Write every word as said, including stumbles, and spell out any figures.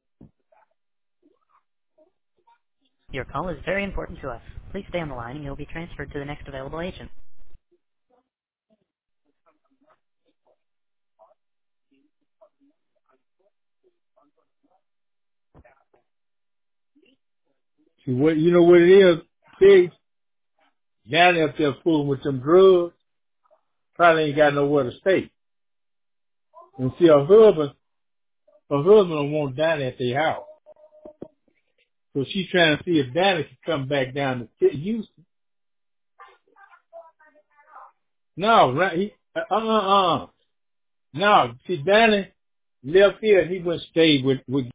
Your call is very important to us. Please stay on the line and you'll be transferred to the next available agent. See what, you know what it is? Pigs down there up there fooling with them drugs, probably ain't got nowhere to stay. And see her husband, her husband don't want Danny at their house. So she's trying to see if Danny can come back down to Houston. No, right, he, uh, uh, uh. No, see Danny left here and he went stayed with, with